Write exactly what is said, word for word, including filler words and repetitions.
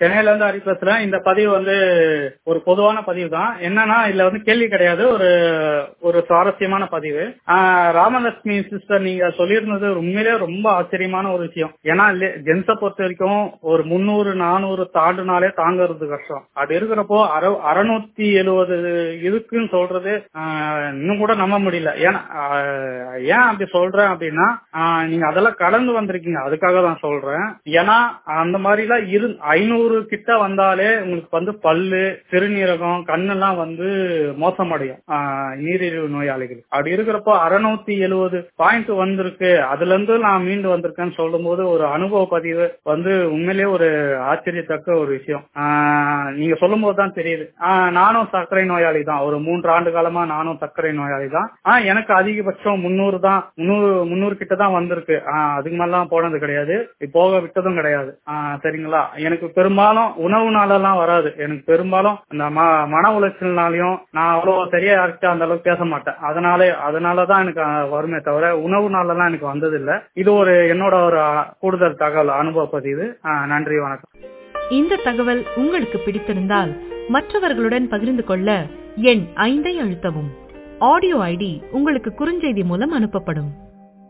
சென்னையில இருந்து ஹரி பேசுறேன். இந்த பதிவு வந்து ஒரு பொதுவான பதிவு தான். என்னன்னா இதுல வந்து கேள்வி கிடையாது, ஒரு ஒரு சுவாரஸ்யமான பதிவு. ஆஹ் ராமலட்சுமி சிஸ்டர் நீங்க சொல்லியிருந்தது உண்மையிலே ரொம்ப ஆச்சரியமான ஒரு விஷயம். ஏன்னா ஜென்ஸை பொறுத்த வரைக்கும் ஒரு முன்னூறு நானூறு தாண்டுனாலே தாங்கிறது கஷ்டம். அது இருக்கிறப்போ அற அறுநூத்தி எழுபது இருக்குன்னு சொல்றது ஆஹ் இன்னும் கூட நம்ப முடியல. ஏன்னா ஏன் அப்படி சொல்றேன் அப்படின்னா நீங்க அதெல்லாம் கடந்து வந்திருக்கீங்க, அதுக்காக தான் சொல்றேன். ஏன்னா அந்த மாதிரி எல்லாம் இரு ஐநூறு கிட்ட வந்தாலே உங்களுக்கு வந்து பல்லு சிறுநீரகம் கண்ணெல்லாம் வந்து மோசமடையும் நீரிழிவு நோயாளிகள். அப்படி இருக்கிறப்போ அறுநூத்தி எழுபது பாயிண்ட் வந்திருக்கு, அதுல இருந்து நான் மீண்டு வந்திருக்கேன்னு சொல்லும் போது ஒரு அனுபவ பதிவு வந்து உண்மையிலேயே ஒரு ஆச்சரியத்தக்க ஒரு விஷயம். நீங்க சொல்லும் போதுதான் தெரியுது. நானும் சர்க்கரை நோயாளி தான், ஒரு மூன்று ஆண்டு காலமா நானும் சர்க்கரை நோயாளி தான். ஆஹ் எனக்கு அதிகபட்சம் முன்னூறு தான், முன்னூறு முன்னூறு கிட்ட தான் வந்திருக்கு. ஆஹ் அதுக்கு மேலாம் போனது கிடையாது, போக விட்டதும் கிடையாது. ஆஹ் சரிங்களா. எனக்கு பெரும்பாலும் உணவுனாலெல்லாம் வராது. எனக்கு பெரும்பாலும் அந்த மன உளைச்சல்னாலையும் நான் அவ்வளவு சரியா யாருக்கிட்ட அந்த அளவுக்கு பேச மாட்டேன். அதனால அதனாலதான் எனக்கு வருமே தவிர உணவுனாலெல்லாம் எனக்கு வந்தது இல்லை. இது ஒரு என்னோட ஒரு கூடுதல் தகவல், அனுபவ பதிவு. நன்றி, வணக்கம். இந்த தகவல் உங்களுக்கு பிடித்திருந்தால் மற்றவர்களுடன் பகிர்ந்து கொள்ள எண் ஐந்தை அழுத்தவும். ஆடியோ ஐடி உங்களுக்கு குறுஞ்செய்தி மூலம் அனுப்பப்படும்.